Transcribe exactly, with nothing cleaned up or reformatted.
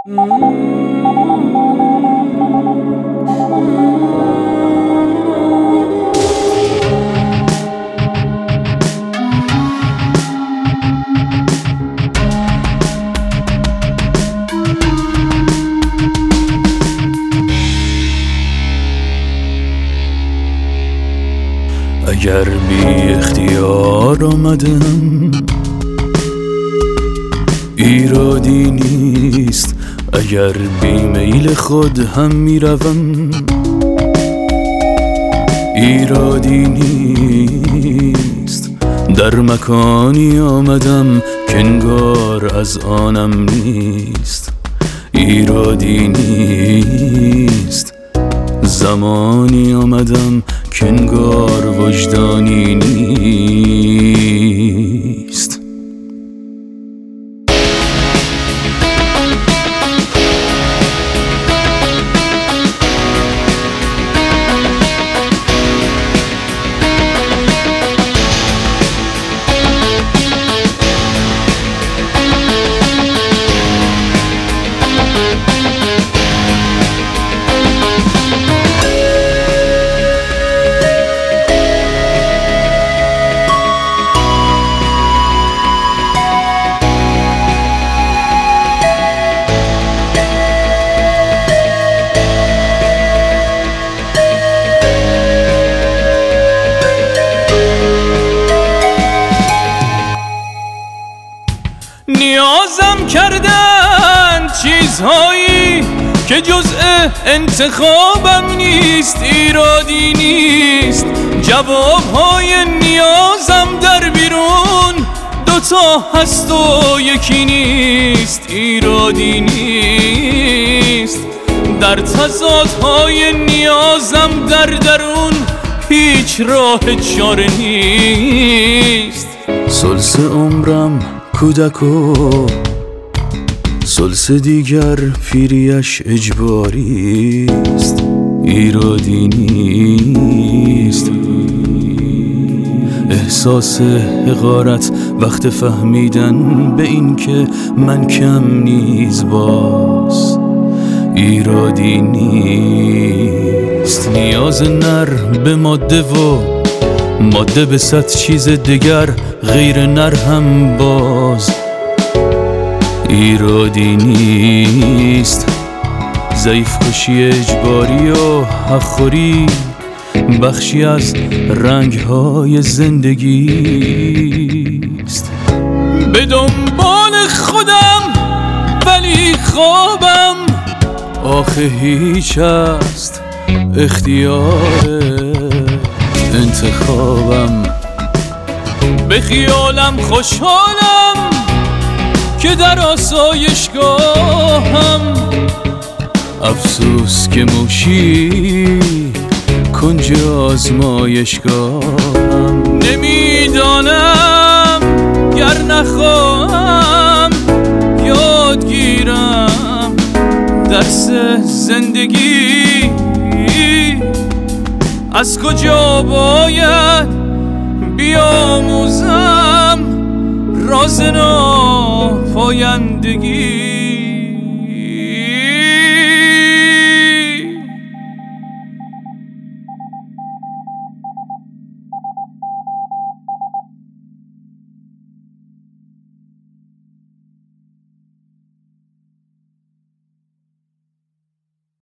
اگر بی اختیار آمدم ایرادی نیست، اگر بی میل خود هم میروم ایرادی نیست. در مکانی آمدم که انگار از آنم نیست، ایرادی نیست. زمانی آمدم که انگار وجدانی نیست. نیازم کردن چیزهایی که جزء انتخابم نیست، ایرادی نیست. جوابهای نیازم در بیرون دوتا هست و یکی نیست، ایرادی نیست. در تضادهای نیازم در درون هیچ راه چاره نیست. سلس عمرم کودک و سلس دیگر پیریش اجباری است، ایرادی نیست. احساس حقارت وقت فهمیدن به این که من کم نیز باز، ایرادی نیست. نیاز نر به ماده و ماده به صد چیز دیگر غیر نر هم باز، ایرادی نیست. ضعیف کشی اجباری و حق خوری بخشی از رنگ‌های زندگی است. به دنبال خودم ولی خوابم آخه هیچ است اختیار انتخابم. به خیالم خوشحالم که در آسایشگاهم، افسوس که موشی کنج آزمایشگاهم. نمیدانم گر نخواهم یاد گیرم درس زندگی، از کجا باید بیاموزم راز ناپایندگی.